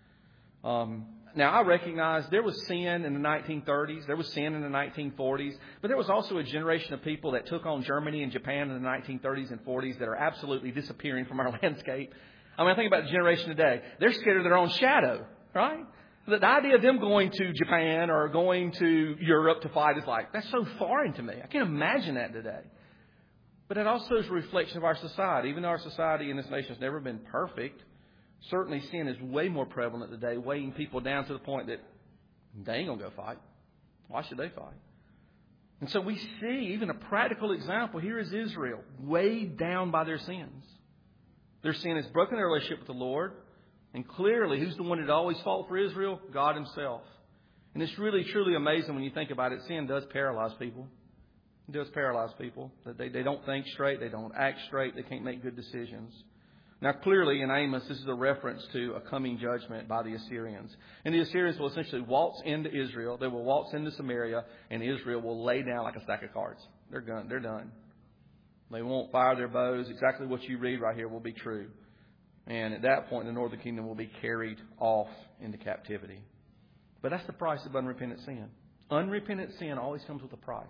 Um, now, I recognize there was sin in the nineteen thirties. There was sin in the nineteen forties. But there was also a generation of people that took on Germany and Japan in the nineteen thirties and forties that are absolutely disappearing from our landscape. I mean, I think about the generation today. They're scared of their own shadow, right? The idea of them going to Japan or going to Europe to fight is like, that's so foreign to me. I can't imagine that today. But it also is a reflection of our society. Even though our society in this nation has never been perfect, certainly sin is way more prevalent today, weighing people down to the point that they ain't going to go fight. Why should they fight? And so we see even a practical example. Here is Israel, weighed down by their sins. Their sin has broken their relationship with the Lord. And clearly, who's the one that always fought for Israel? God Himself. And it's really, truly amazing when you think about it. Sin does paralyze people. It does paralyze people. They, they don't think straight. They don't act straight. They can't make good decisions. Now, clearly, in Amos, this is a reference to a coming judgment by the Assyrians. And the Assyrians will essentially waltz into Israel. They will waltz into Samaria, and Israel will lay down like a stack of cards. They're done. They're done. They won't fire their bows. Exactly what you read right here will be true. And at that point, the northern kingdom will be carried off into captivity. But that's the price of unrepentant sin. Unrepentant sin always comes with a price.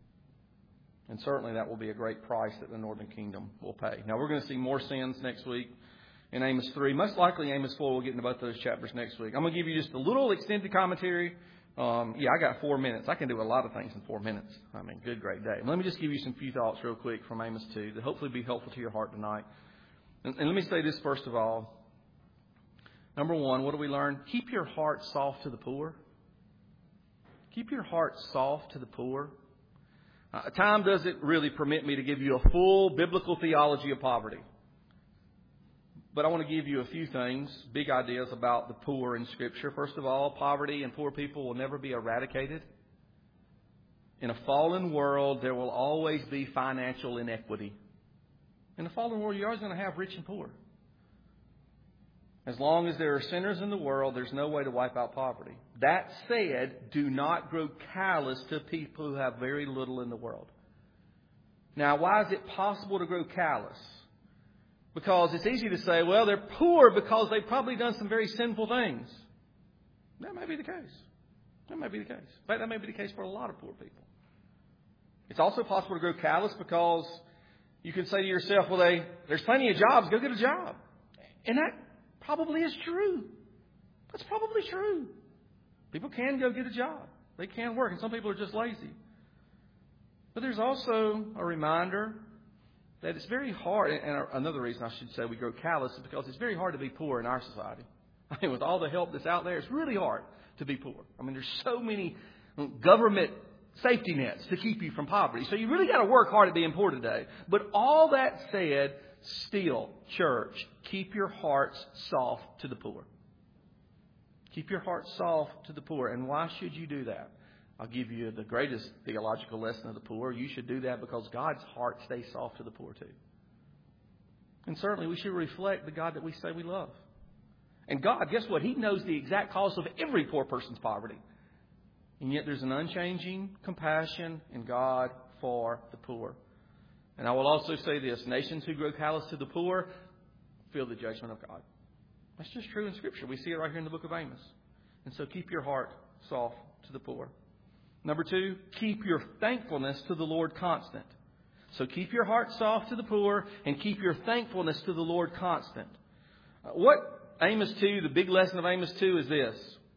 And certainly that will be a great price that the northern kingdom will pay. Now, we're going to see more sins next week in Amos three. Most likely Amos four. We'll get into both those chapters next week. I'm going to give you just a little extended commentary. Um, yeah, I got four minutes. I can do a lot of things in four minutes. I mean, good, great day. Let me just give you some few thoughts real quick from Amos two that hopefully be helpful to your heart tonight. And, and let me say this first of all. Number one, what do we learn? Keep your heart soft to the poor. Keep your heart soft to the poor. Uh, time doesn't really permit me to give you a full biblical theology of poverty. But I want to give you a few things, big ideas about the poor in Scripture. First of all, poverty and poor people will never be eradicated. In a fallen world, there will always be financial inequity. In a fallen world, you're always going to have rich and poor. As long as there are sinners in the world, there's no way to wipe out poverty. That said, do not grow callous to people who have very little in the world. Now, why is it possible to grow callous? Because it's easy to say, well, they're poor because they've probably done some very sinful things. That may be the case. That may be the case. In fact, that may be the case for a lot of poor people. It's also possible to grow callous because you can say to yourself, well, they, there's plenty of jobs. Go get a job. And that probably is true. That's probably true. People can go get a job. They can work. And some people are just lazy. But there's also a reminder that it's very hard. And another reason I should say we grow callous is because it's very hard to be poor in our society. I mean, with all the help that's out there, it's really hard to be poor. I mean, there's so many government safety nets to keep you from poverty. So you really got to work hard at being poor today. But all that said, still, church, keep your hearts soft to the poor. Keep your heart soft to the poor. And why should you do that? I'll give you the greatest theological lesson of the poor. You should do that because God's heart stays soft to the poor too. And certainly we should reflect the God that we say we love. And God, guess what? He knows the exact cause of every poor person's poverty. And yet there's an unchanging compassion in God for the poor. And I will also say this. Nations who grow callous to the poor feel the judgment of God. That's just true in Scripture. We see it right here in the book of Amos. And so keep your heart soft to the poor. Number two, keep your thankfulness to the Lord constant. So keep your heart soft to the poor and keep your thankfulness to the Lord constant. What Amos two, the big lesson of Amos two is this.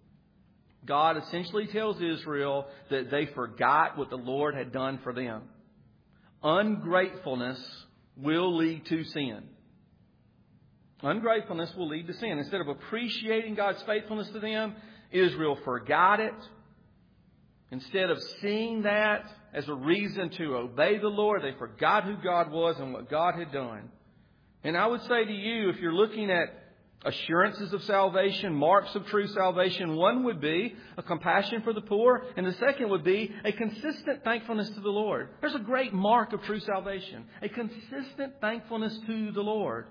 God essentially tells Israel that they forgot what the Lord had done for them. Ungratefulness will lead to sin. Ungratefulness will lead to sin. Instead of appreciating God's faithfulness to them, Israel forgot it. Instead of seeing that as a reason to obey the Lord, they forgot who God was and what God had done. And I would say to you, if you're looking at assurances of salvation, marks of true salvation, one would be a compassion for the poor, and the second would be a consistent thankfulness to the Lord. There's a great mark of true salvation, a consistent thankfulness to the Lord.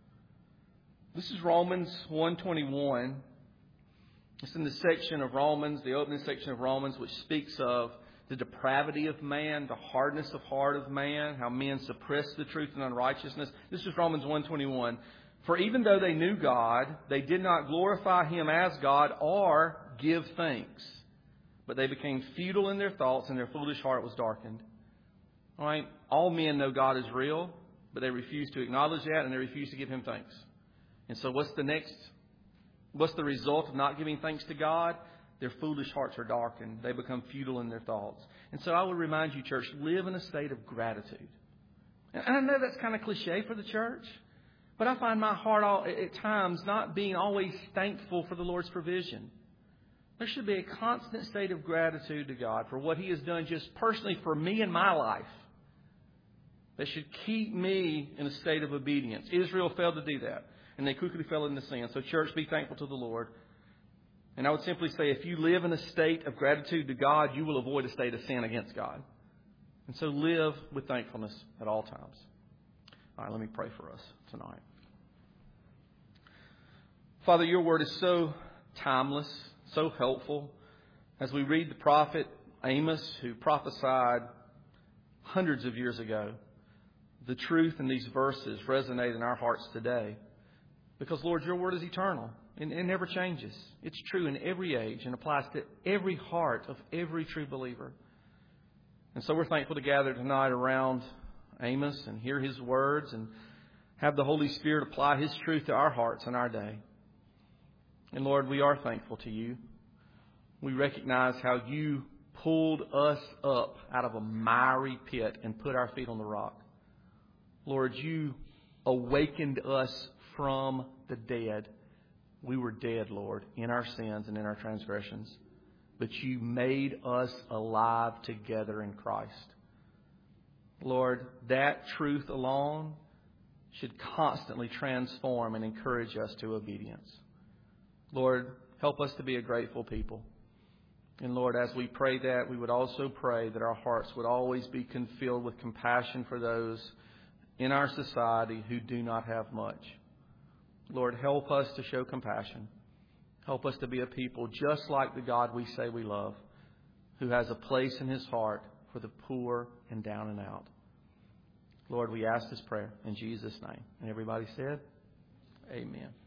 This is Romans one twenty-one. It's in the section of Romans, the opening section of Romans, which speaks of the depravity of man, the hardness of heart of man, how men suppress the truth and unrighteousness. This is Romans one twenty-one. For even though they knew God, they did not glorify Him as God or give thanks. But they became futile in their thoughts and their foolish heart was darkened. All right, all men know God is real, but they refuse to acknowledge that and they refuse to give Him thanks. And so what's the next? What's the result of not giving thanks to God? Their foolish hearts are darkened. They become futile in their thoughts. And so I would remind you, church, live in a state of gratitude. And I know that's kind of cliche for the church, but I find my heart all, at times not being always thankful for the Lord's provision. There should be a constant state of gratitude to God for what He has done just personally for me in my life. That should keep me in a state of obedience. Israel failed to do that. And they quickly fell into sin. So church, be thankful to the Lord. And I would simply say, if you live in a state of gratitude to God, you will avoid a state of sin against God. And so live with thankfulness at all times. All right, let me pray for us tonight. Father, your word is so timeless, so helpful. As we read the prophet Amos, who prophesied hundreds of years ago, the truth in these verses resonate in our hearts today. Because, Lord, your word is eternal and it never changes. It's true in every age and applies to every heart of every true believer. And so we're thankful to gather tonight around Amos and hear his words and have the Holy Spirit apply His truth to our hearts in our day. And, Lord, we are thankful to you. We recognize how you pulled us up out of a miry pit and put our feet on the rock. Lord, you awakened us from the dead. We were dead, Lord, in our sins and in our transgressions. But you made us alive together in Christ. Lord, that truth alone should constantly transform and encourage us to obedience. Lord, help us to be a grateful people. And Lord, as we pray that, we would also pray that our hearts would always be filled with compassion for those in our society who do not have much. Lord, help us to show compassion. Help us to be a people just like the God we say we love, who has a place in His heart for the poor and down and out. Lord, we ask this prayer in Jesus' name. And everybody said, amen.